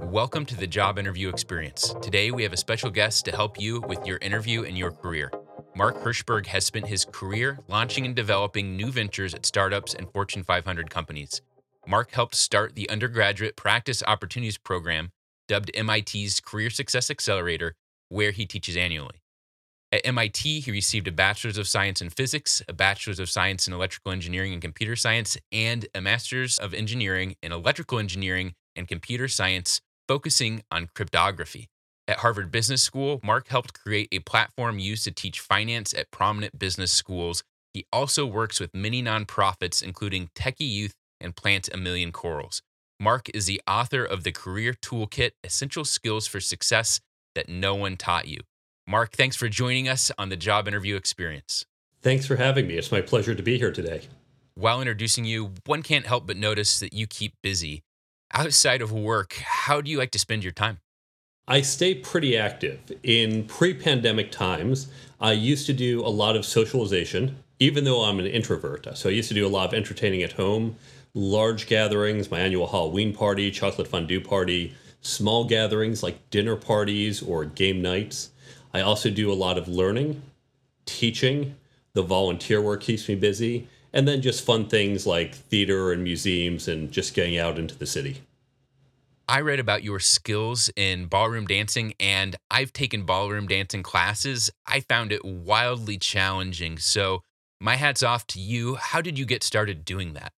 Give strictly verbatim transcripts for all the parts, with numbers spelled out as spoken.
Welcome to the Job Interview Experience. Today, we have a special guest to help you with your interview and your career. Mark Hirschberg has spent his career launching and developing new ventures at startups and Fortune five hundred companies. Mark helped start the Undergraduate Practice Opportunities Program, dubbed M I T's Career Success Accelerator, where he teaches annually. At M I T, he received a Bachelor's of Science in Physics, a Bachelor's of Science in Electrical Engineering and Computer Science, and a Master's of Engineering in Electrical Engineering and Computer Science, focusing on cryptography. At Harvard Business School, Mark helped create a platform used to teach finance at prominent business schools. He also works with many nonprofits, including Techie Youth and Plant a Million Corals. Mark is the author of the Career Toolkit, Essential Skills for Success That No One Taught You. Mark, thanks for joining us on the Job Interview Experience. Thanks for having me. It's my pleasure to be here today. While introducing you, one can't help but notice that you keep busy. Outside of work, how do you like to spend your time? I stay pretty active. In pre-pandemic times, I used to do a lot of socialization, even though I'm an introvert. So I used to do a lot of entertaining at home, large gatherings, my annual Halloween party, chocolate fondue party, small gatherings like dinner parties or game nights. I also do a lot of learning, teaching. The volunteer work keeps me busy. And then just fun things like theater and museums and just getting out into the city. I read about your skills in ballroom dancing, and I've taken ballroom dancing classes. I found it wildly challenging. So my hat's off to you. How did you get started doing that?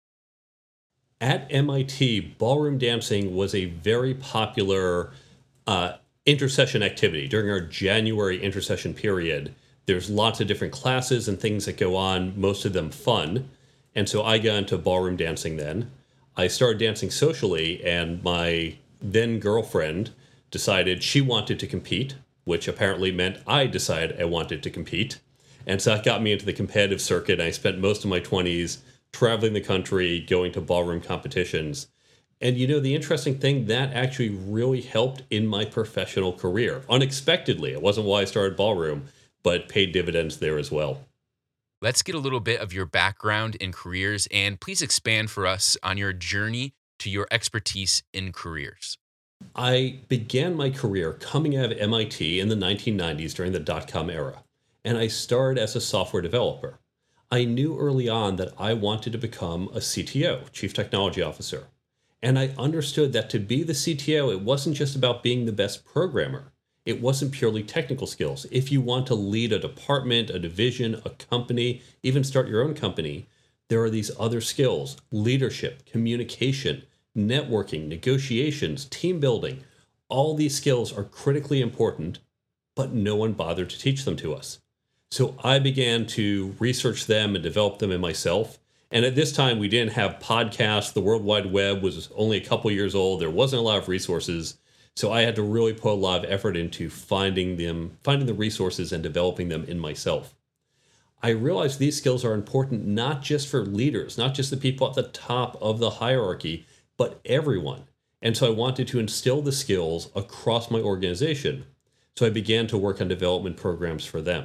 At M I T, ballroom dancing was a very popular uh, intersession activity. During our January intersession period, there's lots of different classes and things that go on, most of them fun. And so I got into ballroom dancing then. I started dancing socially, and my then girlfriend decided she wanted to compete, which apparently meant I decided I wanted to compete. And so that got me into the competitive circuit. I spent most of my twenties traveling the country, going to ballroom competitions. And you know, the interesting thing, that actually really helped in my professional career. Unexpectedly, it wasn't why I started ballroom, but paid dividends there as well. Let's get a little bit of your background in careers, and please expand for us on your journey to your expertise in careers. I began my career coming out of M I T in the nineteen nineties during the dot-com era, and I started as a software developer. I knew early on that I wanted to become a C T O, Chief Technology Officer, and I understood that to be the C T O, it wasn't just about being the best programmer. It wasn't purely technical skills. If you want to lead a department, a division, a company, even start your own company, there are these other skills: leadership, communication, networking, negotiations, team building. All these skills are critically important, but no one bothered to teach them to us. So I began to research them and develop them in myself. And at this time, we didn't have podcasts. The World Wide Web was only a couple years old. There wasn't a lot of resources. So I had to really put a lot of effort into finding them, finding the resources and developing them in myself. I realized these skills are important not just for leaders, not just the people at the top of the hierarchy, but everyone. And so I wanted to instill the skills across my organization. So I began to work on development programs for them.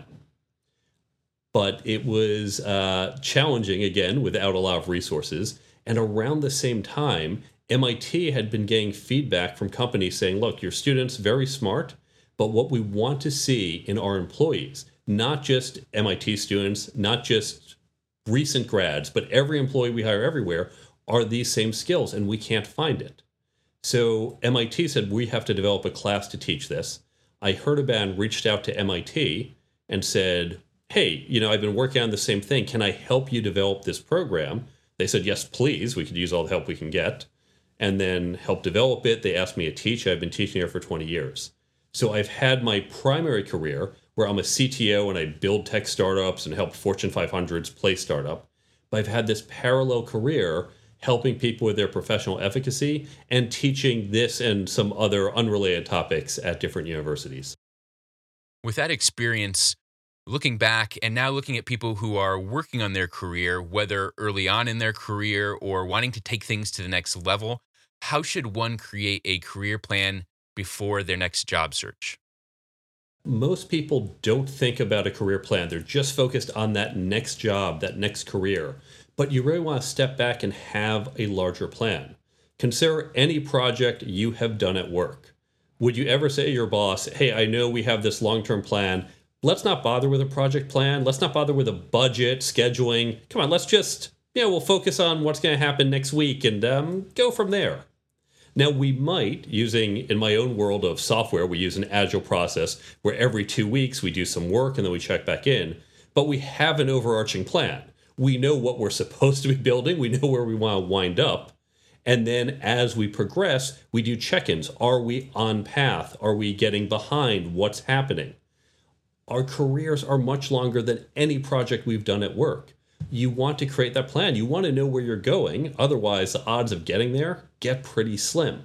But it was uh, challenging, again, without a lot of resources. And around the same time, M I T had been getting feedback from companies saying, look, your students, very smart, but what we want to see in our employees, not just M I T students, not just recent grads, but every employee we hire everywhere, are these same skills, and we can't find it. So M I T said, we have to develop a class to teach this. I heard about and reached out to M I T and said, hey, you know, I've been working on the same thing. Can I help you develop this program? They said, yes, please. We could use all the help we can get. And then help develop it. They asked me to teach. I've been teaching here for twenty years. So I've had my primary career where I'm a C T O and I build tech startups and help Fortune five hundreds play startup. But I've had this parallel career helping people with their professional efficacy and teaching this and some other unrelated topics at different universities. With that experience, looking back and now looking at people who are working on their career, whether early on in their career or wanting to take things to the next level, how should one create a career plan before their next job search? Most people don't think about a career plan. They're just focused on that next job, that next career. But you really want to step back and have a larger plan. Consider any project you have done at work. Would you ever say to your boss, hey, I know we have this long-term plan. Let's not bother with a project plan. Let's not bother with a budget, scheduling. Come on, let's just, you know, we'll focus on what's going to happen next week and um, go from there. Now, we might, using, in my own world of software, we use an agile process where every two weeks we do some work and then we check back in. But we have an overarching plan. We know what we're supposed to be building. We know where we want to wind up. And then as we progress, we do check-ins. Are we on path? Are we getting behind? What's happening? Our careers are much longer than any project we've done at work. You want to create that plan. You want to know where you're going. Otherwise, the odds of getting there get pretty slim.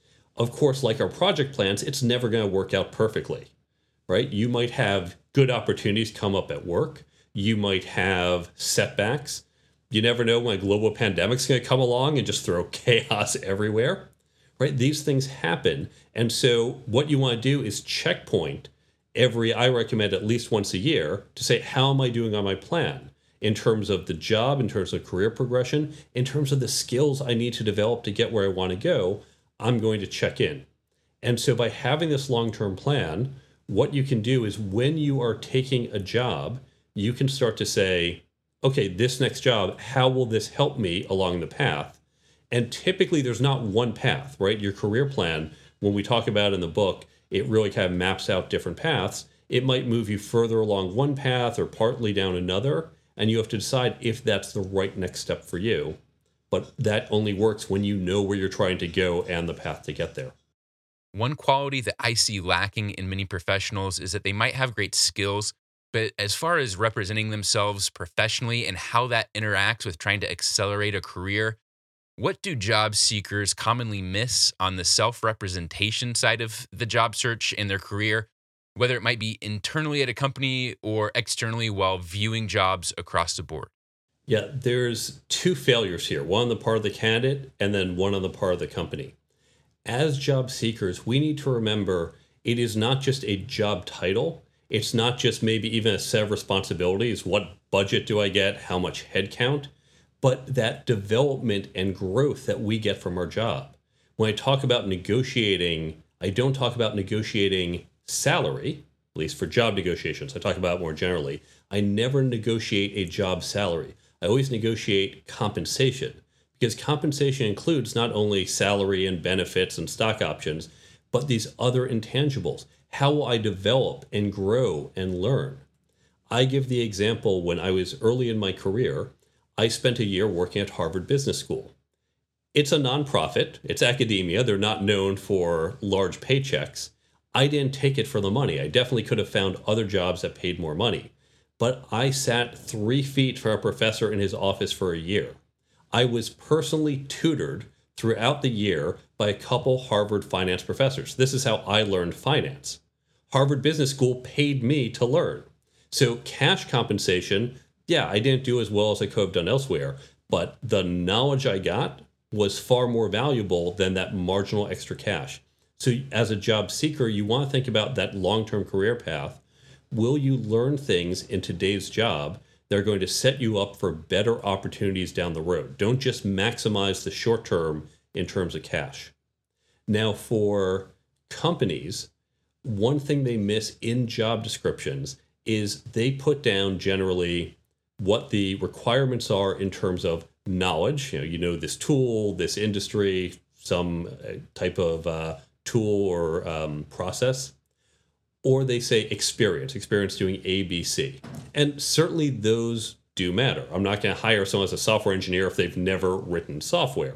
Of course, like our project plans, it's never going to work out perfectly, right? You might have good opportunities come up at work. You might have setbacks. You never know when a global pandemic's going to come along and just throw chaos everywhere, right? These things happen. And so what you want to do is checkpoint every, I recommend at least once a year to say, how am I doing on my plan? In terms of the job, in terms of career progression, in terms of the skills I need to develop to get where I want to go, I'm going to check in. And so by having this long-term plan, what you can do is when you are taking a job, you can start to say, okay, this next job, how will this help me along the path? And typically there's not one path, right? Your career plan, when we talk about it in the book, it really kind of maps out different paths. It might move you further along one path or partly down another. And you have to decide if that's the right next step for you. But that only works when you know where you're trying to go and the path to get there. One quality that I see lacking in many professionals is that they might have great skills, but as far as representing themselves professionally and how that interacts with trying to accelerate a career, what do job seekers commonly miss on the self-representation side of the job search in their career, whether it might be internally at a company or externally while viewing jobs across the board? Yeah, there's two failures here, one on the part of the candidate and then one on the part of the company. As job seekers, we need to remember it is not just a job title. It's not just maybe even a set of responsibilities. What budget do I get? How much headcount? But that development and growth that we get from our job. When I talk about negotiating, I don't talk about negotiating salary, at least for job negotiations. I talk about it more generally. I never negotiate a job salary. I always negotiate compensation, because compensation includes not only salary and benefits and stock options, but these other intangibles. How will I develop and grow and learn? I give the example when I was early in my career, I spent a year working at Harvard Business School. It's a nonprofit. It's academia. They're not known for large paychecks. I didn't take it for the money. I definitely could have found other jobs that paid more money. But I sat three feet from a professor in his office for a year. I was personally tutored throughout the year by a couple Harvard finance professors. This is how I learned finance. Harvard Business School paid me to learn. So cash compensation, yeah, I didn't do as well as I could have done elsewhere, but the knowledge I got was far more valuable than that marginal extra cash. So as a job seeker, you want to think about that long-term career path. Will you learn things in today's job that are going to set you up for better opportunities down the road? Don't just maximize the short term in terms of cash. Now, for companies, one thing they miss in job descriptions is they put down generally what the requirements are in terms of knowledge. You know, you know this tool, this industry, some type of uh, tool or um, process, or they say experience, experience doing A, B, C. And certainly those do matter. I'm not going to hire someone as a software engineer if they've never written software.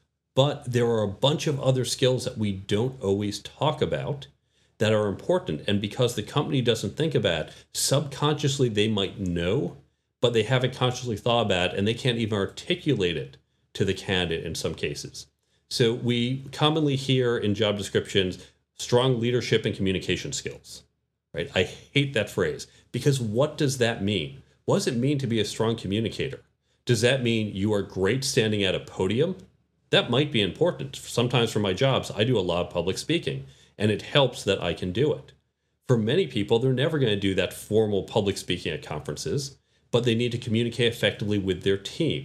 But there are a bunch of other skills that we don't always talk about that are important. And because the company doesn't think about it, subconsciously they might know, but they haven't consciously thought about it, and they can't even articulate it to the candidate in some cases. So we commonly hear in job descriptions, strong leadership and communication skills, right? I hate that phrase, because what does that mean? What does it mean to be a strong communicator? Does that mean you are great standing at a podium? That might be important. Sometimes for my jobs, I do a lot of public speaking, and it helps that I can do it. For many people, they're never going to do that formal public speaking at conferences, but they need to communicate effectively with their team.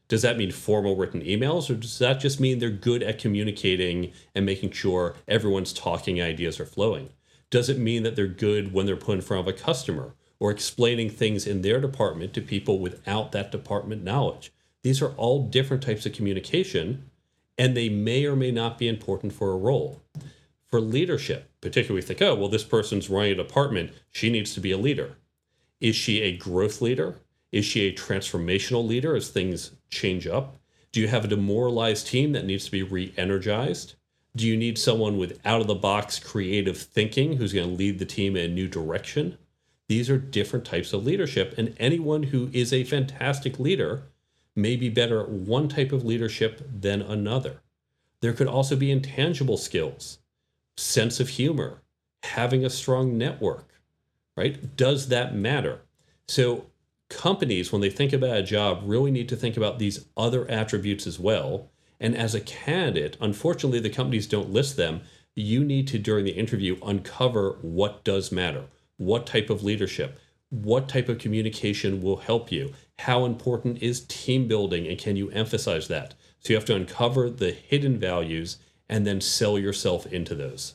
Does that mean formal written emails, or does that just mean they're good at communicating and making sure everyone's talking ideas are flowing? Does it mean that they're good when they're put in front of a customer or explaining things in their department to people without that department knowledge? These are all different types of communication, and they may or may not be important for a role. For leadership, particularly think, oh, well, this person's running a department, she needs to be a leader. Is she a growth leader? Is she a transformational leader as things change up? Do you have a demoralized team that needs to be re-energized? Do you need someone with out-of-the-box creative thinking who's going to lead the team in a new direction? These are different types of leadership, and anyone who is a fantastic leader may be better at one type of leadership than another. There could also be intangible skills, sense of humor, having a strong network, right? Does that matter? So companies, when they think about a job, really need to think about these other attributes as well. And as a candidate, unfortunately, the companies don't list them. You need to, during the interview, uncover what does matter. What type of leadership? What type of communication will help you? How important is team building, and can you emphasize that? So you have to uncover the hidden values and then sell yourself into those.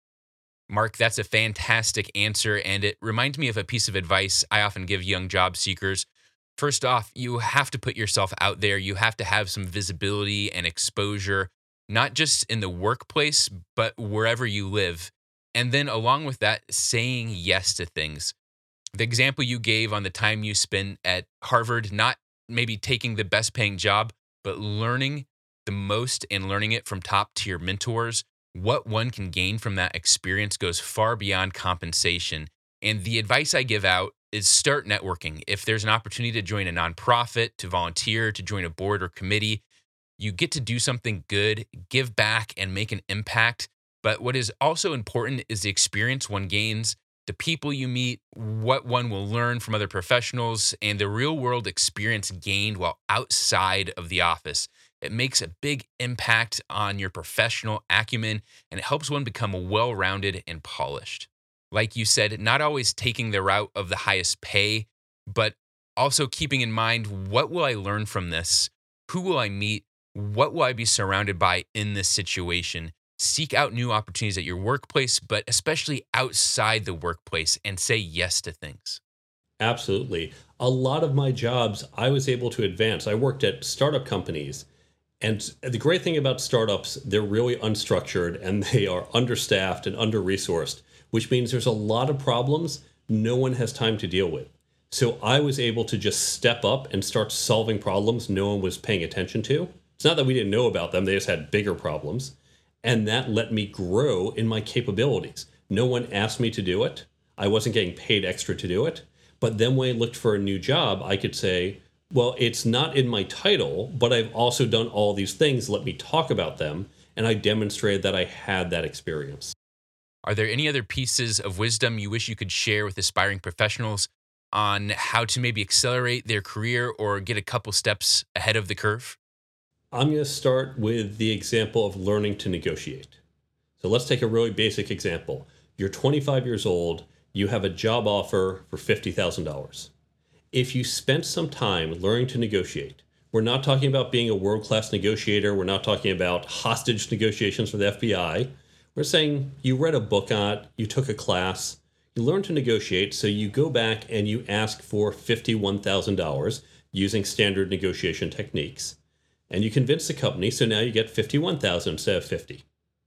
Mark, that's a fantastic answer, and it reminds me of a piece of advice I often give young job seekers. First off, you have to put yourself out there. You have to have some visibility and exposure, not just in the workplace, but wherever you live. And then along with that, saying yes to things. The example you gave on the time you spent at Harvard, not maybe taking the best paying job, but learning the most and learning it from top tier mentors. What one can gain from that experience goes far beyond compensation. And the advice I give out is start networking. If there's an opportunity to join a nonprofit, to volunteer, to join a board or committee, you get to do something good, give back, and make an impact. But what is also important is the experience one gains, the people you meet, what one will learn from other professionals, and the real world experience gained while outside of the office. It makes a big impact on your professional acumen, and it helps one become well-rounded and polished. Like you said, not always taking the route of the highest pay, but also keeping in mind, what will I learn from this? Who will I meet? What will I be surrounded by in this situation? Seek out new opportunities at your workplace, but especially outside the workplace, and say yes to things. Absolutely. A lot of my jobs I was able to advance. I worked at startup companies. And the great thing about startups, they're really unstructured and they are understaffed and under-resourced, which means there's a lot of problems no one has time to deal with. So I was able to just step up and start solving problems no one was paying attention to. It's not that we didn't know about them, they just had bigger problems. And that let me grow in my capabilities. No one asked me to do it. I wasn't getting paid extra to do it. But then when I looked for a new job, I could say, well, it's not in my title, but I've also done all these things. Let me talk about them. And I demonstrated that I had that experience. Are there any other pieces of wisdom you wish you could share with aspiring professionals on how to maybe accelerate their career or get a couple steps ahead of the curve? I'm going to start with the example of learning to negotiate. So let's take a really basic example. You're twenty-five years old. You have a job offer for fifty thousand dollars. If you spent some time learning to negotiate, we're not talking about being a world-class negotiator. We're not talking about hostage negotiations for the F B I. We're saying you read a book on it, you took a class, you learned to negotiate, so you go back and you ask for fifty-one thousand dollars using standard negotiation techniques. And you convince the company, so now you get fifty-one thousand dollars instead of fifty.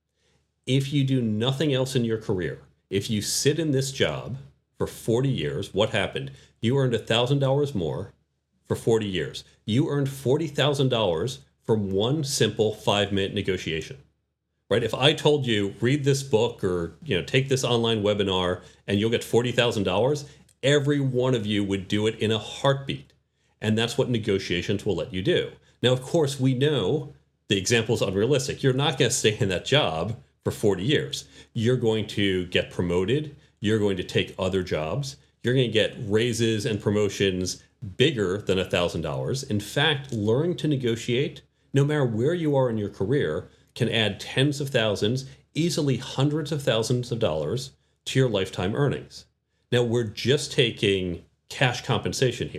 If you do nothing else in your career, if you sit in this job for forty years, what happened? You earned one thousand dollars more for forty years. You earned forty thousand dollars from one simple five-minute negotiation, right? If I told you, read this book or you know take this online webinar and you'll get forty thousand dollars, every one of you would do it in a heartbeat. And that's what negotiations will let you do. Now, of course, we know the example is unrealistic. You're not going to stay in that job for forty years. You're going to get promoted. You're going to take other jobs. You're going to get raises and promotions bigger than one thousand dollars. In fact, learning to negotiate, no matter where you are in your career, can add tens of thousands, easily hundreds of thousands of dollars to your lifetime earnings. Now, we're just taking cash compensation here.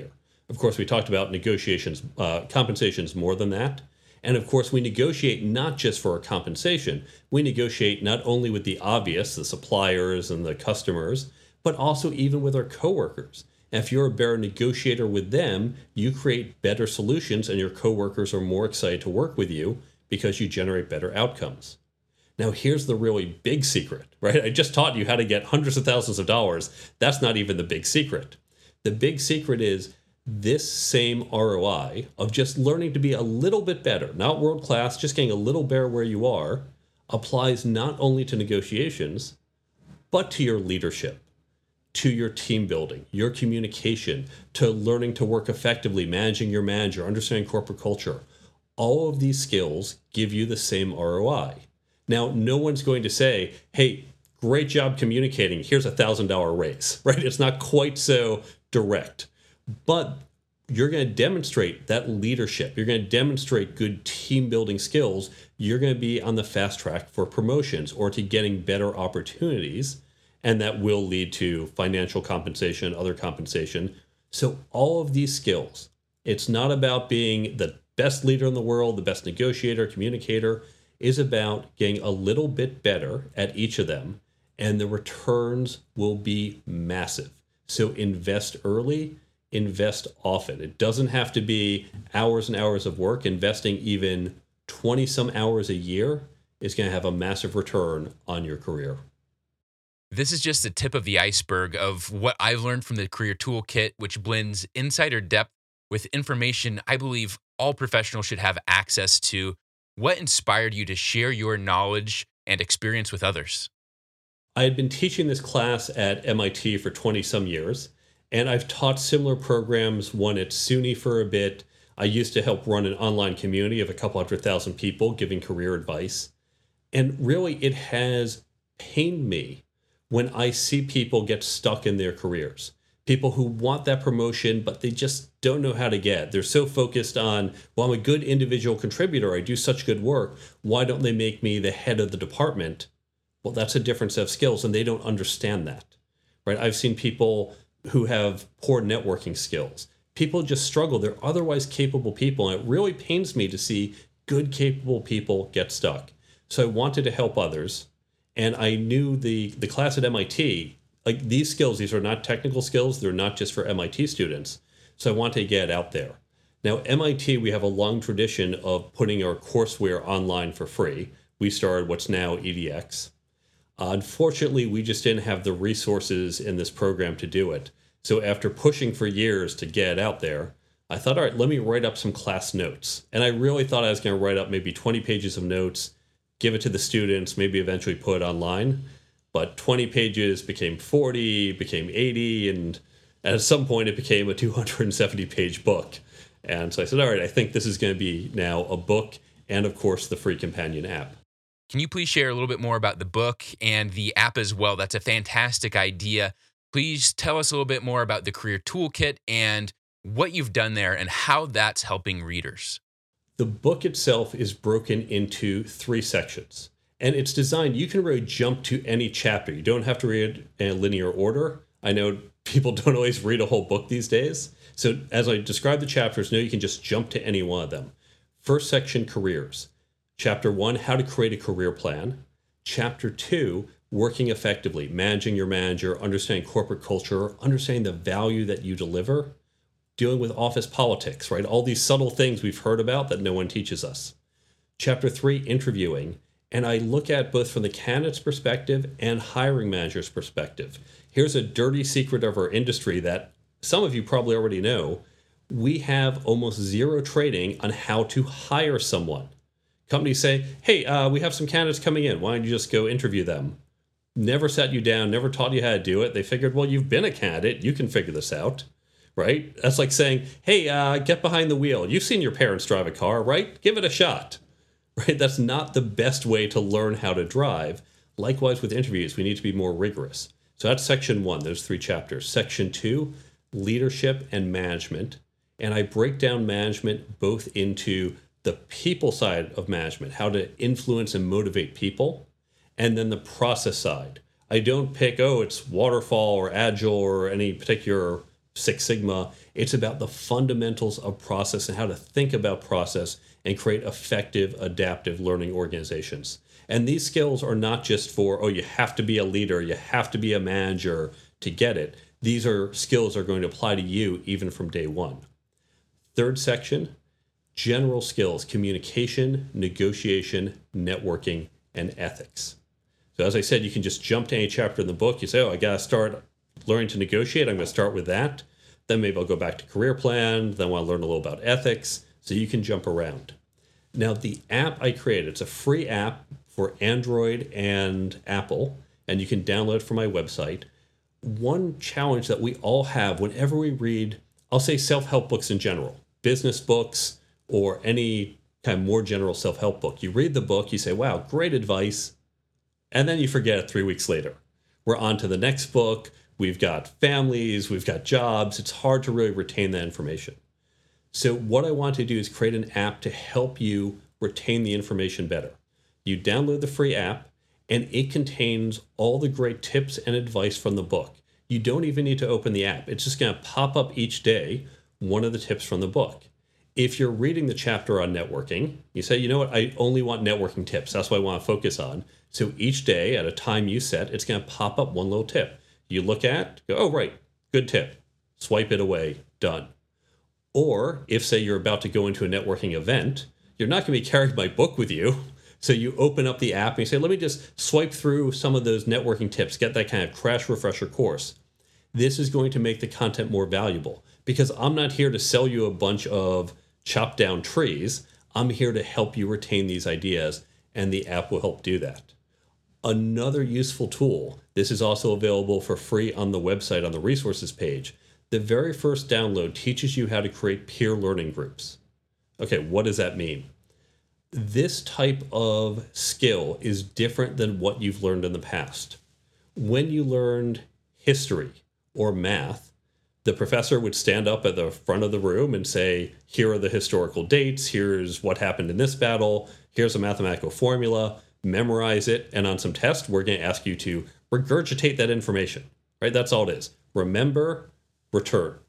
Of course, we talked about negotiations, uh, compensations more than that. And of course, we negotiate not just for our compensation. We negotiate not only with the obvious, the suppliers and the customers, but also even with our coworkers. And if you're a better negotiator with them, you create better solutions and your coworkers are more excited to work with you because you generate better outcomes. Now, here's the really big secret, right? I just taught you how to get hundreds of thousands of dollars. That's not even the big secret. The big secret is this same R O I of just learning to be a little bit better, not world class, just getting a little better where you are, applies not only to negotiations, but to your leadership, to your team building, your communication, to learning to work effectively, managing your manager, understanding corporate culture. All of these skills give you the same R O I. Now, no one's going to say, hey, great job communicating, here's a one thousand dollars raise, right? It's not quite so direct. But you're going to demonstrate that leadership. You're going to demonstrate good team building skills. You're going to be on the fast track for promotions or to getting better opportunities. And that will lead to financial compensation, other compensation. So all of these skills, it's not about being the best leader in the world, the best negotiator, communicator. Is about getting a little bit better at each of them. And the returns will be massive. So invest early. Invest often. It doesn't have to be hours and hours of work. Investing even twenty some hours a year is going to have a massive return on your career. This is just the tip of the iceberg of what I've learned from the Career Toolkit, which blends insider depth with information I believe all professionals should have access to. What inspired you to share your knowledge and experience with others? I had been teaching this class at M I T for twenty some years. And I've taught similar programs, one at SUNY for a bit. I used to help run an online community of a couple hundred thousand people giving career advice. And really, it has pained me when I see people get stuck in their careers. People who want that promotion, but they just don't know how to get. They're so focused on, well, I'm a good individual contributor. I do such good work. Why don't they make me the head of the department? Well, that's a different set of skills, and they don't understand that, right? I've seen people who have poor networking skills. People just struggle. They're otherwise capable people. And it really pains me to see good, capable people get stuck. So I wanted to help others. And I knew the, the class at M I T, like these skills, these are not technical skills. They're not just for M I T students. So I wanted to get out there. Now, M I T, we have a long tradition of putting our courseware online for free. We started what's now E D X. Uh, unfortunately, we just didn't have the resources in this program to do it. So after pushing for years to get it out there, I thought, all right, let me write up some class notes. And I really thought I was going to write up maybe twenty pages of notes, give it to the students, maybe eventually put it online. But twenty pages became forty, became eighty, and at some point it became a two hundred seventy page book. And so I said, all right, I think this is going to be now a book and, of course, the free companion app. Can you please share a little bit more about the book and the app as well? That's a fantastic idea. Please tell us a little bit more about the Career Toolkit and what you've done there and how that's helping readers. The book itself is broken into three sections, and it's designed, you can really jump to any chapter. You don't have to read in a linear order. I know people don't always read a whole book these days. So as I describe the chapters, no, you can just jump to any one of them. First section, careers. Chapter one, how to create a career plan. Chapter two, working effectively, managing your manager, understanding corporate culture, understanding the value that you deliver, dealing with office politics, right? All these subtle things we've heard about that no one teaches us. Chapter three, interviewing. And I look at both from the candidate's perspective and hiring manager's perspective. Here's a dirty secret of our industry that some of you probably already know. We have almost zero training on how to hire someone. Companies say, hey, uh, we have some candidates coming in. Why don't you just go interview them? Never sat you down, never taught you how to do it. They figured, well, you've been a candidate. You can figure this out, right? That's like saying, hey, uh, get behind the wheel. You've seen your parents drive a car, right? Give it a shot, right? That's not the best way to learn how to drive. Likewise with interviews, we need to be more rigorous. So that's section one, those three chapters. Section two, leadership and management. And I break down management both into the people side of management, how to influence and motivate people, and then the process side. I don't pick, oh, it's waterfall or agile or any particular Six Sigma. It's about the fundamentals of process and how to think about process and create effective, adaptive learning organizations. And these skills are not just for, oh, you have to be a leader, you have to be a manager to get it. These are skills that are going to apply to you even from day one. Third section, general skills, communication, negotiation, networking, and ethics. So as I said, you can just jump to any chapter in the book. You say, oh, I got to start learning to negotiate. I'm going to start with that. Then maybe I'll go back to career plan. Then I want to learn a little about ethics. So you can jump around. Now, the app I created, it's a free app for Android and Apple, and you can download it from my website. One challenge that we all have whenever we read, I'll say self-help books in general, business books, or any kind of more general self-help book. You read the book, you say, wow, great advice, and then you forget it three weeks later. We're on to the next book. We've got families, we've got jobs. It's hard to really retain that information. So what I want to do is create an app to help you retain the information better. You download the free app, and it contains all the great tips and advice from the book. You don't even need to open the app. It's just going to pop up each day, one of the tips from the book. If you're reading the chapter on networking, you say, you know what, I only want networking tips. That's what I want to focus on. So each day at a time you set, it's going to pop up one little tip. You look at, go, oh, right, good tip. Swipe it away, done. Or if, say, you're about to go into a networking event, you're not going to be carrying my book with you. So you open up the app and you say, let me just swipe through some of those networking tips, get that kind of crash refresher course. This is going to make the content more valuable because I'm not here to sell you a bunch of chopped down trees. I'm here to help you retain these ideas, and the app will help do that. Another useful tool, this is also available for free on the website on the resources page. The very first download teaches you how to create peer learning groups. Okay, what does that mean? This type of skill is different than what you've learned in the past. When you learned history or math, the professor would stand up at the front of the room and say, here are the historical dates, here's what happened in this battle, here's a mathematical formula, memorize it, and on some tests, we're going to ask you to regurgitate that information, right? That's all it is. Remember, return.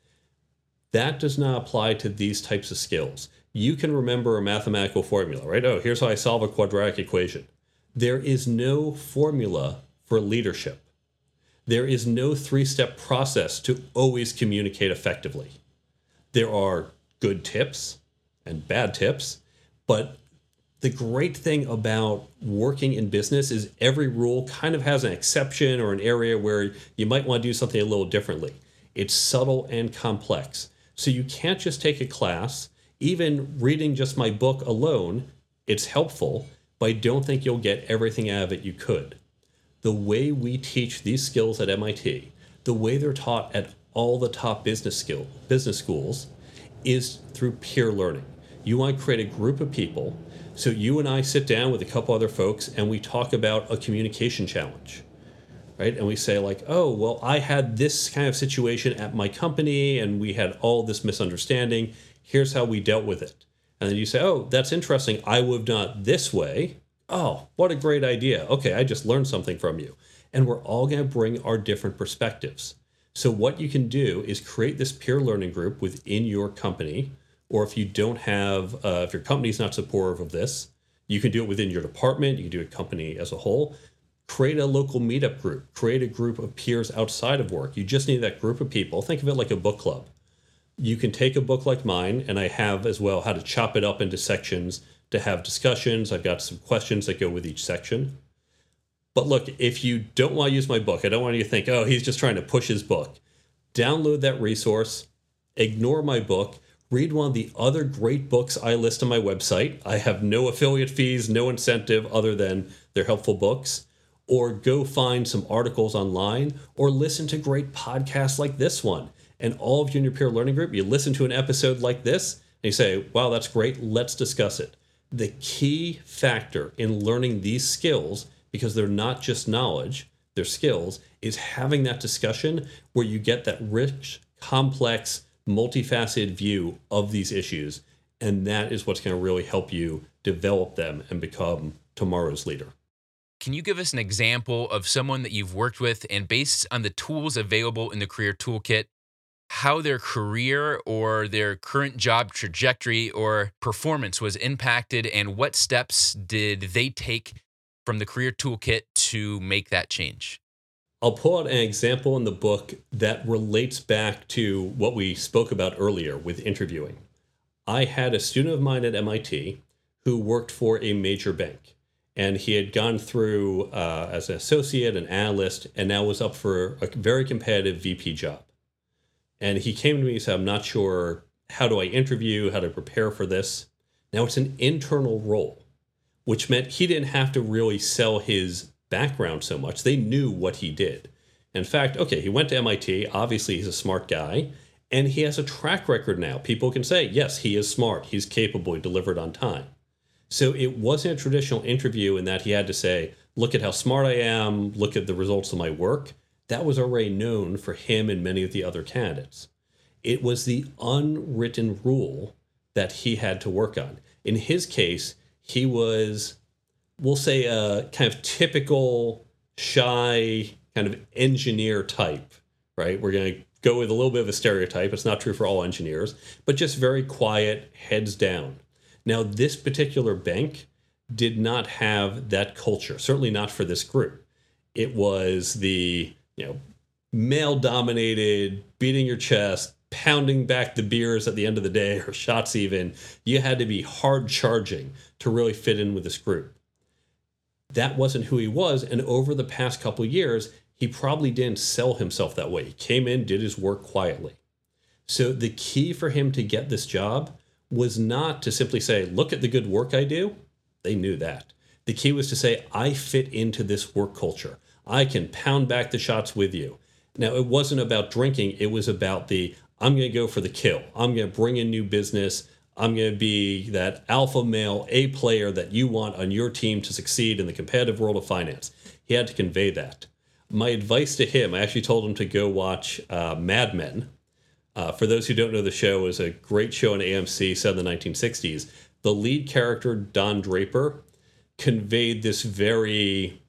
That does not apply to these types of skills. You can remember a mathematical formula, right? Oh, here's how I solve a quadratic equation. There is no formula for leadership. There is no three-step process to always communicate effectively. There are good tips and bad tips, but the great thing about working in business is every rule kind of has an exception or an area where you might want to do something a little differently. It's subtle and complex. So you can't just take a class. Even reading just my book alone, it's helpful, but I don't think you'll get everything out of it you could. The way we teach these skills at M I T, the way they're taught at all the top business skill business schools, is through peer learning. You want to create a group of people, so you and I sit down with a couple other folks and we talk about a communication challenge, right? And we say like, oh, well, I had this kind of situation at my company and we had all this misunderstanding. Here's how we dealt with it. And then you say, oh, that's interesting. I would have done it this way. Oh, what a great idea. Okay, I just learned something from you. And we're all going to bring our different perspectives. So what you can do is create this peer learning group within your company, or if you don't have, uh, if your company's not supportive of this, you can do it within your department, you can do it company as a whole. Create a local meetup group, create a group of peers outside of work. You just need that group of people. Think of it like a book club. You can take a book like mine, and I have as well how to chop it up into sections to have discussions. I've got some questions that go with each section. But look, if you don't want to use my book, I don't want you to think, oh, he's just trying to push his book. Download that resource, ignore my book, read one of the other great books I list on my website. I have no affiliate fees, no incentive other than they're helpful books. Or go find some articles online, or listen to great podcasts like this one. And all of you in your peer learning group, you listen to an episode like this, and you say, wow, that's great, let's discuss it. The key factor in learning these skills, because they're not just knowledge, they're skills, is having that discussion where you get that rich, complex, multifaceted view of these issues. And that is what's going to really help you develop them and become tomorrow's leader. Can you give us an example of someone that you've worked with and based on the tools available in the Career Toolkit, how their career or their current job trajectory or performance was impacted, and what steps did they take from the career toolkit to make that change? I'll pull out an example in the book that relates back to what we spoke about earlier with interviewing. I had a student of mine at M I T who worked for a major bank, and he had gone through uh, as an associate, an analyst, and now was up for a very competitive V P job. And he came to me and said, I'm not sure, how do I interview, how to prepare for this? Now it's an internal role, which meant he didn't have to really sell his background so much. They knew what he did. In fact, okay, he went to M I T. Obviously, he's a smart guy. And he has a track record now. People can say, yes, he is smart. He's capable. He delivered on time. So it wasn't a traditional interview in that he had to say, look at how smart I am. Look at the results of my work. That was already known for him and many of the other candidates. It was the unwritten rule that he had to work on. In his case, he was, we'll say, a kind of typical, shy, kind of engineer type, right? We're going to go with a little bit of a stereotype. It's not true for all engineers, but just very quiet, heads down. Now, this particular bank did not have that culture, certainly not for this group. It was the, you know, male-dominated, beating your chest, pounding back the beers at the end of the day, or shots even. You had to be hard charging to really fit in with this group. That wasn't who he was, and over the past couple of years, he probably didn't sell himself that way. He came in, did his work quietly. So the key for him to get this job was not to simply say, look at the good work I do. They knew that. The key was to say, I fit into this work culture. I can pound back the shots with you. Now, it wasn't about drinking. It was about the, I'm going to go for the kill. I'm going to bring in new business. I'm going to be that alpha male A player that you want on your team to succeed in the competitive world of finance. He had to convey that. My advice to him, I actually told him to go watch uh, Mad Men. Uh, for those who don't know, the show is a great show on A M C set in the nineteen sixties. The lead character, Don Draper, conveyed this very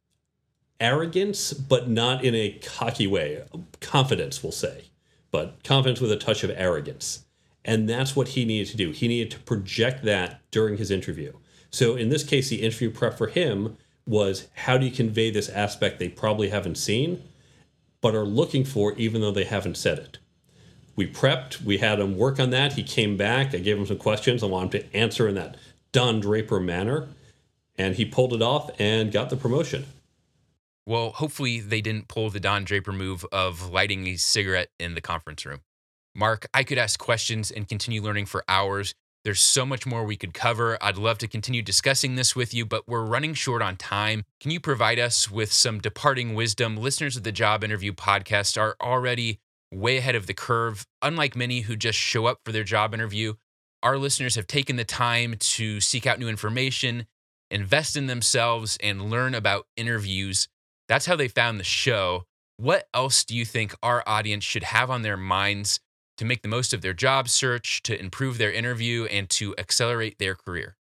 arrogance, but not in a cocky way. Confidence, we'll say, but confidence with a touch of arrogance. And that's what he needed to do. He needed to project that during his interview. So in this case, the interview prep for him was, how do you convey this aspect they probably haven't seen, but are looking for even though they haven't said it? We prepped. We had him work on that. He came back. I gave him some questions. I wanted him to answer in that Don Draper manner. And he pulled it off and got the promotion. Well, hopefully they didn't pull the Don Draper move of lighting a cigarette in the conference room. Mark, I could ask questions and continue learning for hours. There's so much more we could cover. I'd love to continue discussing this with you, but we're running short on time. Can you provide us with some departing wisdom? Listeners of the Job Interview Podcast are already way ahead of the curve. Unlike many who just show up for their job interview, our listeners have taken the time to seek out new information, invest in themselves, and learn about interviews. That's how they found the show. What else do you think our audience should have on their minds to make the most of their job search, to improve their interview, and to accelerate their career?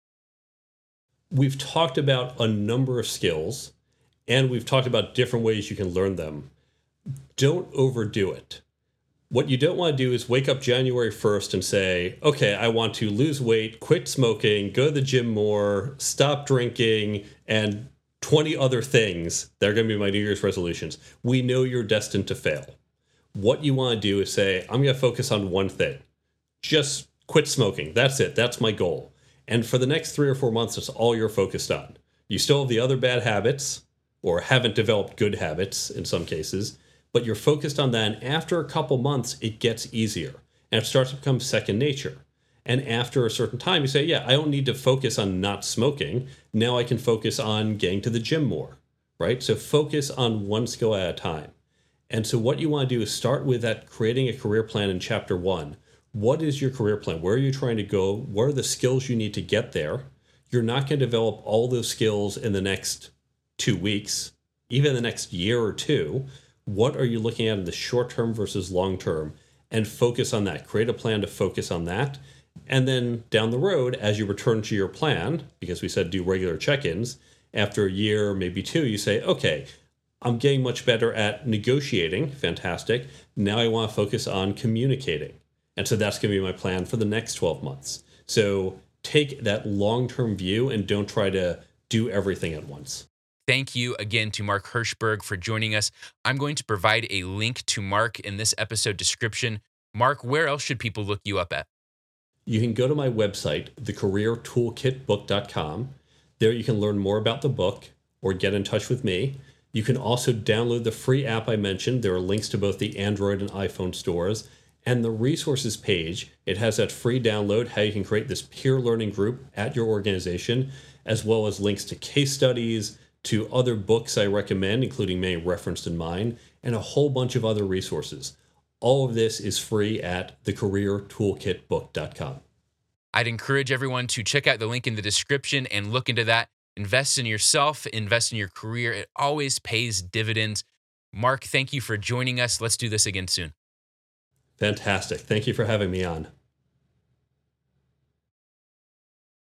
We've talked about a number of skills, and we've talked about different ways you can learn them. Don't overdo it. What you don't want to do is wake up January first and say, okay, I want to lose weight, quit smoking, go to the gym more, stop drinking, and twenty other things that are going to be my New Year's resolutions. We know you're destined to fail. What you want to do is say, I'm going to focus on one thing. Just quit smoking. That's it. That's my goal. And for the next three or four months, that's all you're focused on. You still have the other bad habits, or haven't developed good habits in some cases, but you're focused on that. And after a couple months, it gets easier and it starts to become second nature. And after a certain time, you say, yeah, I don't need to focus on not smoking. Now I can focus on getting to the gym more, right? So focus on one skill at a time. And so what you want to do is start with that creating a career plan in chapter one. What is your career plan? Where are you trying to go? What are the skills you need to get there? You're not going to develop all those skills in the next two weeks, even the next year or two. What are you looking at in the short term versus long term? And focus on that. Create a plan to focus on that. And then down the road, as you return to your plan, because we said do regular check-ins, after a year, maybe two, you say, okay, I'm getting much better at negotiating. Fantastic. Now I want to focus on communicating. And so that's going to be my plan for the next twelve months. So take that long-term view and don't try to do everything at once. Thank you again to Mark Herschberg for joining us. I'm going to provide a link to Mark in this episode description. Mark, where else should people look you up at? You can go to my website, the career toolkit book dot com. There you can learn more about the book or get in touch with me. You can also download the free app I mentioned. There are links to both the Android and iPhone stores. And the resources page, it has that free download, how you can create this peer learning group at your organization, as well as links to case studies, to other books I recommend, including many referenced in mine, and a whole bunch of other resources. All of this is free at the career toolkit book dot com. I'd encourage everyone to check out the link in the description and look into that. Invest in yourself, invest in your career. It always pays dividends. Mark, thank you for joining us. Let's do this again soon. Fantastic. Thank you for having me on.